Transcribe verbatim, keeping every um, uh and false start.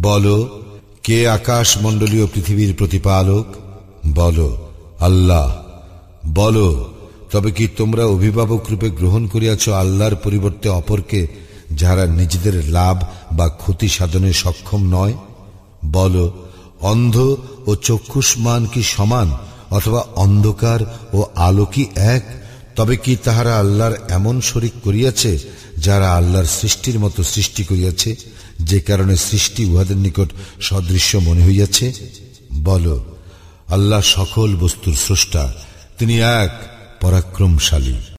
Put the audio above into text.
বলো, কে আকাশ মণ্ডলীয় পৃথিবীর প্রতিপালক? বলো, আল্লাহ। বলো, তবে কি তোমরা অভিভাবক রূপে গ্রহণ করিয়াছ আল্লাহর পরিবর্তে অপরকে, যারা নিজেদের লাভ বা ক্ষতি সাধনে সক্ষম নয়? বলো, অন্ধ ও চক্ষুষ্মান কি সমান, অথবা অন্ধকার ও আলো কি এক? তবে কি তাহারা আল্লাহর এমন শরীক করিয়াছে, যারা আল্লাহর সৃষ্টির মতো সৃষ্টি করিয়াছে, যে কারণে সৃষ্টি উহাদের নিকট সদৃশ্য মনে হইয়াছে? বলো, আল্লাহ সকল বস্তুর স্রষ্টা, তিনি এক পরাক্রমশালী।